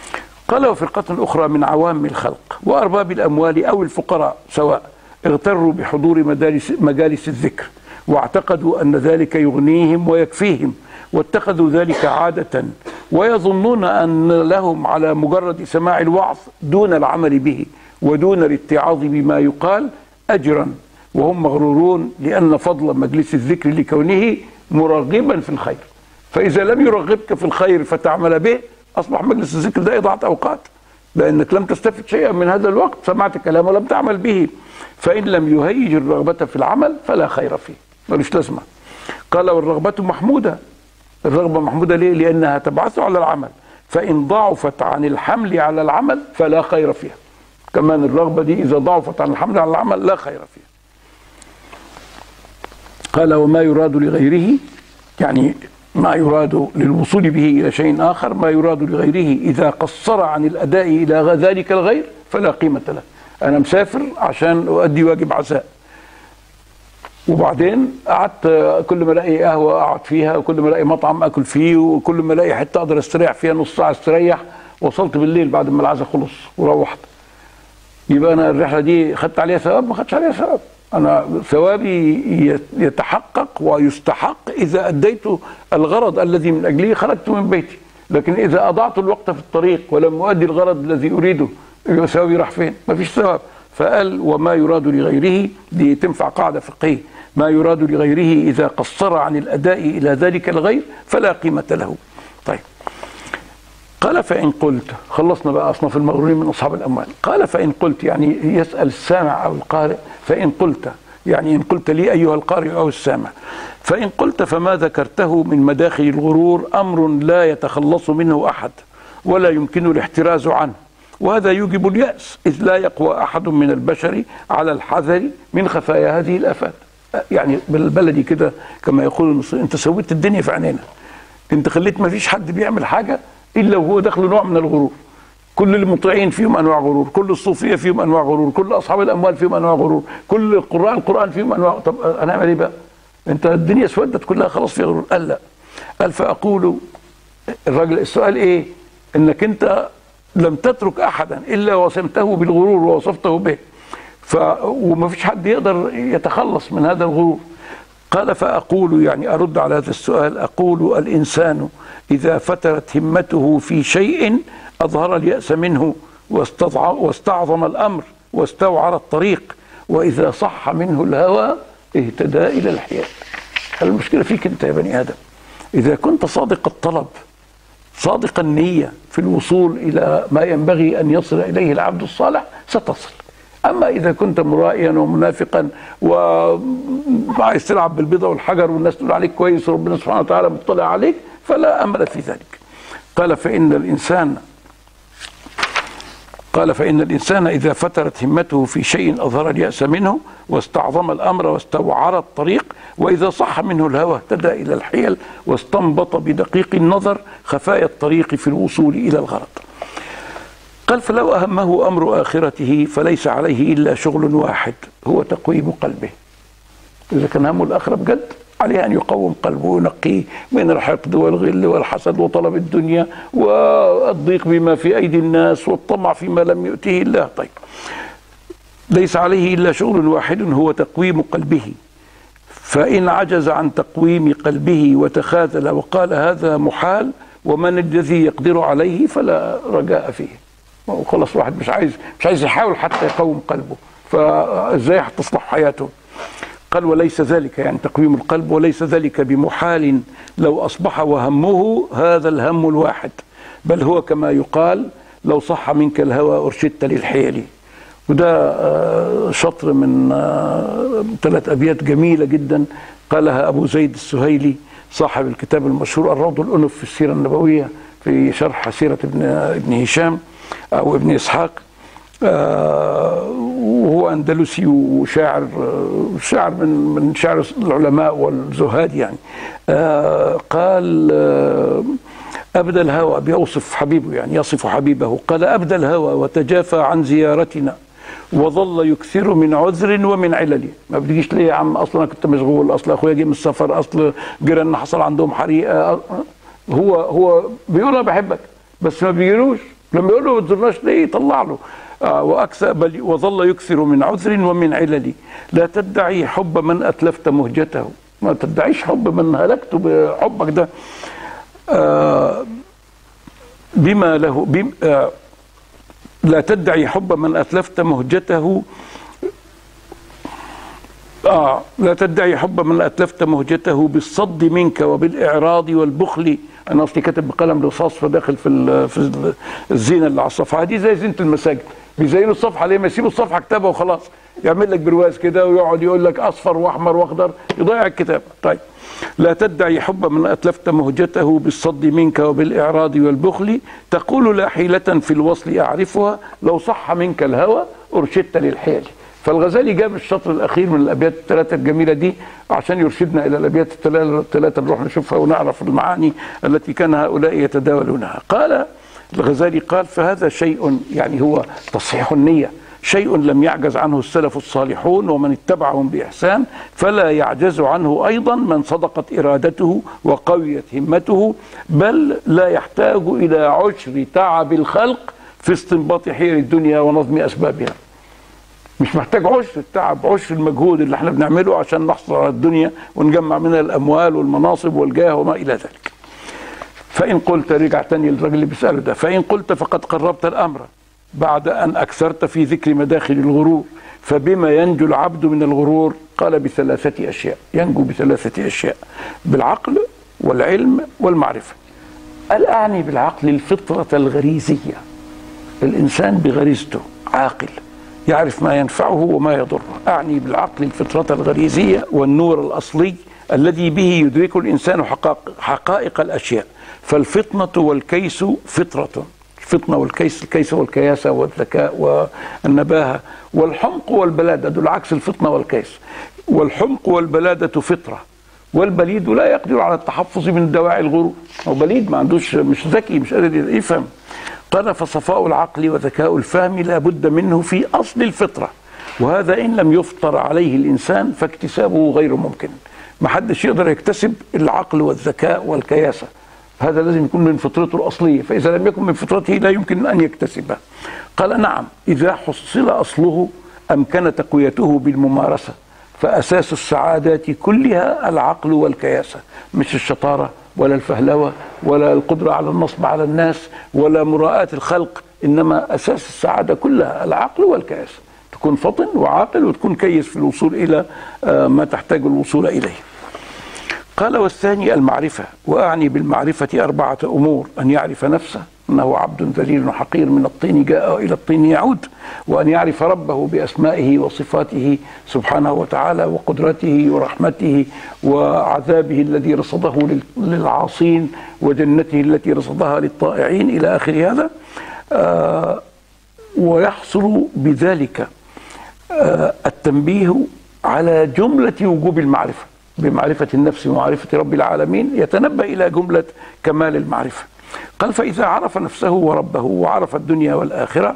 قال وفرقة أخرى من عوام الخلق وأرباب الأموال أو الفقراء سواء اغتروا بحضور مجالس, مجالس الذكر واعتقدوا أن ذلك يغنيهم ويكفيهم واتخذوا ذلك عادة ويظنون أن لهم على مجرد سماع الوعظ دون العمل به ودون الاتعاظ بما يقال أجرا، وهم مغرورون لأن فضل مجلس الذكر لكونه مرغبا في الخير، فإذا لم يرغبك في الخير فتعمل به أصبح مجلس الذكر ده إضاعة أوقات، لأنك لم تستفد شيئا من هذا الوقت، سمعت كلام ولم تعمل به، فإن لم يهيج الرغبة في العمل فلا خير فيه، ملوش لازمة. قال والرغبة محمودة، الرغبة محمودة ليه؟ لأنها تبعث على العمل، فإن ضعفت عن الحمل على العمل فلا خير فيها. كمان الرغبة دي إذا ضعفت عن الحمل على العمل لا خير فيها. قال وما يراد لغيره، يعني ما يراد للوصول به إلى شيء آخر، ما يراد لغيره إذا قصر عن الأداء إلى ذلك الغير فلا قيمة له. أنا مسافر عشان أؤدي واجب عزاء، وبعدين قعدت كل ما الاقي قهوه اقعد فيها، وكل ما الاقي مطعم اكل فيه، وكل ما الاقي حته اقدر استريح فيها نص ساعه استريح، وصلت بالليل بعد ما العزاء خلص وروحت، يبقى انا الرحله دي خدت عليها ثواب؟ ما خدتش عليها ثواب. انا ثوابي يتحقق ويستحق اذا اديت الغرض الذي من اجله خرجت من بيتي، لكن اذا اضعت الوقت في الطريق ولم اؤدي الغرض الذي اريده يبقى ثوابي راح فين؟ ما فيش ثواب. فقال وما يراد لغيره، دي تنفع قاعده فقهيه، ما يراد لغيره إذا قصر عن الأداء إلى ذلك الغير فلا قيمة له. طيب قال فإن قلت، خلصنا بقى أصناف المغرورين من أصحاب الأموال. قال فإن قلت، يعني يسأل السامع أو القارئ، فإن قلت يعني إن قلت لي أيها القارئ أو السامع، فإن قلت فما ذكرته من مداخل الغرور أمر لا يتخلص منه أحد ولا يمكن الاحتراز عنه، وهذا يوجب اليأس إذ لا يقوى أحد من البشر على الحذر من خفايا هذه الآفات. يعني بالبلدي كده كما يقول المصريين، انت سويت الدنيا في عينينا، انت خليت ما فيش حد بيعمل حاجه الا وهو داخل نوع من الغرور. كل المطيعين فيهم انواع غرور، كل الصوفيه فيهم انواع غرور، كل اصحاب الاموال فيهم انواع غرور، كل قراء القران فيهم انواع. طب هنعمل ايه بقى؟ انت الدنيا اسودت كلها خلاص في غرور. قال لا، قال فاقول، الراجل السؤال ايه؟ انك انت لم تترك احدا الا وصمته بالغرور ووصفته به، ف وما فيش حد يقدر يتخلص من هذا الغرور. قال فأقول، يعني أرد على هذا السؤال، أقول الإنسان إذا فترت همته في شيء أظهر اليأس منه واستعظم الأمر واستوعر الطريق، وإذا صح منه الهوى اهتدى إلى الحياة. المشكلة فيك أنت يا بني آدم، إذا كنت صادق الطلب صادق النية في الوصول إلى ما ينبغي أن يصل إليه العبد الصالح ستصل. أما إذا كنت مرائيا ومنافقا وعايز تلعب بالبيضة والحجر والناس تقول عليك كويس وربنا سبحانه وتعالى مطلع عليك فلا أمل في ذلك. قال فإن الإنسان قال فإن الإنسان إذا فترت همته في شيء أظهر اليأس منه واستعظم الأمر واستوعر الطريق، وإذا صح منه الهوى اهتدى إلى الحيل واستنبط بدقيق النظر خفايا الطريق في الوصول إلى الغرض. قال فلو أهمه أمر آخرته فليس عليه إلا شغل واحد هو تقويم قلبه. إذا كان همه الآخرة بجد عليه أن يقوم قلبه وينقيه من الحقد والغل والحسد وطلب الدنيا والضيق بما في أيدي الناس والطمع فيما لم يؤته الله. طيب ليس عليه إلا شغل واحد هو تقويم قلبه، فإن عجز عن تقويم قلبه وتخاذل وقال هذا محال ومن الذي يقدر عليه فلا رجاء فيه. وخلص واحد مش عايز مش عايز يحاول حتى يقوم قلبه، فازاي هتصلح حياته؟ قال وليس ذلك، يعني تقويم القلب، وليس ذلك بمحال لو أصبح وهمه هذا الهم الواحد، بل هو كما يقال لو صح منك الهوى أرشدت للحيل. وده شطر من ثلاث أبيات جميلة جدا قالها أبو زيد السهيلي صاحب الكتاب المشهور الروض الأنف في السيرة النبوية في شرح سيرة ابن ابن هشام أو ابن إسحاق، وهو أندلسي وشاعر شاعر من من شعر العلماء والزهاد. يعني قال أبدى الهوى، بيوصف حبيبه يعني يصف حبيبه، قال أبدى الهوى وتجافى عن زيارتنا وظل يكثر من عذر ومن علل. ما بتجيش ليه يا عم؟ اصلا انا كنت مشغول، اصل اخويا جه من السفر، اصل جيراننا حصل عندهم حريقه. هو هو بيقول انا بحبك بس ما بيجيلوش، لما يقول له ما تزورناش ليه يطلع له آه واكثر بل وظل يكثر من عذر ومن علل. لا تدعي حب من اتلفت مهجته، ما تدعيش حب من هلكته بحبك ده. آه بما له بم آه لا تدعي حب من اتلفت مهجته آه لا تدعي حب من أتلفت مهجته بالصد منك وبالإعراض والبخل. أنا أصلي كاتب بقلم رصاص فداخل في في الزينة اللي على الصفحة دي زي زينة المساجد، بيزينوا الصفحة ليه؟ ما يسيبوا الصفحة كتابة وخلاص، يعمل لك برواز كده ويقعد يقول لك أصفر وأحمر وأخضر، يضيع الكتاب. طيب، لا تدعي حب من أتلفت مهجته بالصد منك وبالإعراض والبخل، تقول لا حيلة في الوصل أعرفها، لو صح منك الهوى أرشدت للحيل. فالغزالي جاب الشطر الأخير من الأبيات الثلاثة الجميلة دي عشان يرشدنا إلى الأبيات الثلاثة، نروح نشوفها ونعرف المعاني التي كان هؤلاء يتداولونها. قال الغزالي قال فهذا شيء، يعني هو تصحيح النية، شيء لم يعجز عنه السلف الصالحون ومن اتبعهم بإحسان، فلا يعجز عنه أيضا من صدقت إرادته وقويت همته، بل لا يحتاج إلى عشر تعب الخلق في استنباط حيل الدنيا ونظم أسبابها. مش محتاج عشر التعب، عشر المجهود اللي احنا بنعمله عشان نحصل على الدنيا ونجمع منها الأموال والمناصب والجاه وما إلى ذلك. فإن قلت، رجع تاني للراجل اللي بيسأله ده، فإن قلت فقد قربت الأمر بعد أن أكثرت في ذكر مداخل الغرور، فبما ينجو العبد من الغرور؟ قال بثلاثة أشياء، ينجو بثلاثة أشياء: بالعقل والعلم والمعرفة. قال أعني بالعقل الفطرة الغريزية، الإنسان بغريزته عاقل يعرف ما ينفعه وما يضره. أعني بالعقل الفطرة الغريزية والنور الأصلي الذي به يدرك الإنسان حقائق, حقائق الأشياء. فالفطنة والكيس فطرة، الفطنة والكيس، الكيس والكياسة والذكاء والنباهة، والحمق والبلادة دول عكس الفطنة والكيس. والحمق والبلادة فطرة، والبليد لا يقدر على التحفظ من دواعي الغرور، هو بليد ما عندوش، مش ذكي، مش قادر يفهم. قال فصفاء العقل وذكاء الفهم لا بد منه في أصل الفطرة، وهذا إن لم يفطر عليه الإنسان فاكتسابه غير ممكن. ما حدش يقدر يكتسب العقل والذكاء والكياسة، هذا لازم يكون من فطرته الأصلية، فإذا لم يكن من فطرته لا يمكن أن يكتسبها. قال نعم، إذا حصل أصله أمكن تقويته بالممارسة، فأساس السعادات كلها العقل والكياسة، مش الشطارة ولا الفهلوة ولا القدرة على النصب على الناس ولا مراءاة الخلق، إنما أساس السعادة كلها العقل والكياسة، تكون فطن وعاقل وتكون كيس في الوصول إلى ما تحتاج الوصول إليه. قال والثاني المعرفة، وأعني بالمعرفة أربعة أمور: أن يعرف نفسه أنه عبد ذليل حقير من الطين جاء إلى الطين يعود، وأن يعرف ربه بأسمائه وصفاته سبحانه وتعالى وقدرته ورحمته وعذابه الذي رصده للعاصين وجنته التي رصدها للطائعين إلى آخر هذا. آه ويحصل بذلك آه التنبيه على جملة وجوب المعرفة، بمعرفة النفس ومعرفة رب العالمين يتنبه إلى جملة كمال المعرفة. قال فإذا عرف نفسه وربه وعرف الدنيا والآخرة،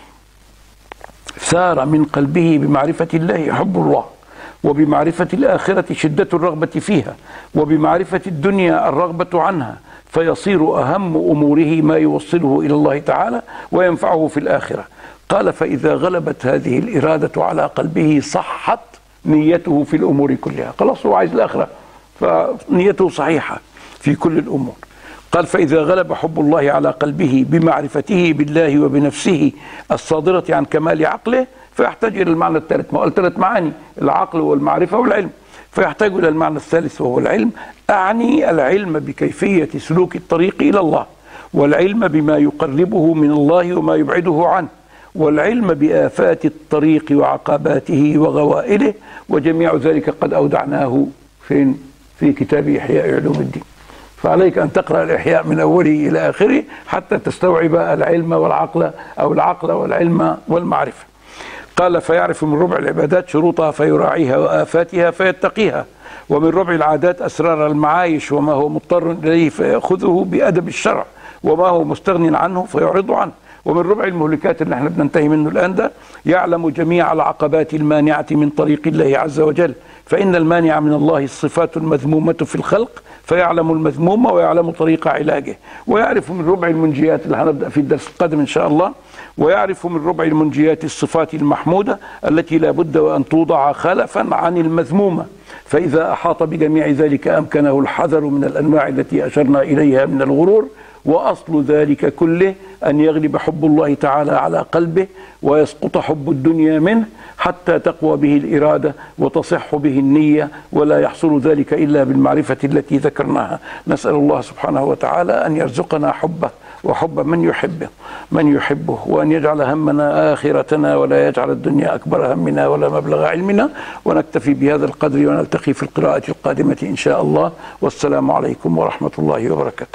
ثار من قلبه بمعرفة الله حب الله، وبمعرفة الآخرة شدة الرغبة فيها، وبمعرفة الدنيا الرغبة عنها، فيصير أهم أموره ما يوصله إلى الله تعالى وينفعه في الآخرة. قال فإذا غلبت هذه الإرادة على قلبه صحت نيته في الأمور كلها، خلاص هو عايز الآخرة فنيته صحيحة في كل الأمور. قال فإذا غلب حب الله على قلبه بمعرفته بالله وبنفسه الصادرة عن كمال عقله، فيحتاج إلى المعنى الثالث، ما قلت ثلاث معاني: العقل والمعرفة والعلم، فيحتاج إلى المعنى الثالث وهو العلم. أعني العلم بكيفية سلوك الطريق إلى الله، والعلم بما يقربه من الله وما يبعده عنه، والعلم بآفات الطريق وعقباته وغوائله، وجميع ذلك قد أودعناه فين؟ في كتاب إحياء علوم الدين. فعليك أن تقرأ الإحياء من أوله إلى آخره حتى تستوعب العلم والعقل، أو العقل والعلم والمعرفة. قال فيعرف من ربع العبادات شروطها فيراعيها وآفاتها فيتقيها، ومن ربع العادات أسرار المعايش وما هو مضطر إليه فيأخذه بأدب الشرع، وما هو مستغن عنه فيعرض عنه. ومن ربع المهلكات اللي احنا بننتهي منه الآن ده، يعلم جميع العقبات المانعة من طريق الله عز وجل، فإن المانع من الله الصفات المذمومة في الخلق، فيعلم المذموم ويعلم طريق علاجه، ويعرف من ربع المنجيات اللي هنبدأ في الدرس القادم إن شاء الله، ويعرف من ربع المنجيات الصفات المحمودة التي لا بد وأن توضع خلفا عن المذمومة. فإذا أحاط بجميع ذلك أمكنه الحذر من الأنواع التي أشرنا إليها من الغرور. وأصل ذلك كله أن يغلب حب الله تعالى على قلبه ويسقط حب الدنيا منه حتى تقوى به الإرادة وتصح به النية، ولا يحصل ذلك إلا بالمعرفة التي ذكرناها. نسأل الله سبحانه وتعالى أن يرزقنا حبه وحب من يحبه من يحبه وأن يجعل همنا آخرتنا ولا يجعل الدنيا أكبر همنا ولا مبلغ علمنا. ونكتفي بهذا القدر ونلتقي في القراءة القادمة إن شاء الله، والسلام عليكم ورحمة الله وبركاته.